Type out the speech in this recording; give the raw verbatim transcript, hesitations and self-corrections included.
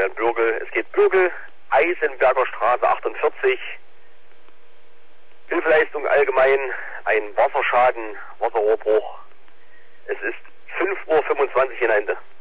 Herrn Bürgel. Es geht Bürgel, Eisenberger Straße achtundvierzig. Hilfeleistung allgemein, ein Wasserschaden, Wasserrohrbruch. Es ist fünf Uhr fünfundzwanzig in Ende.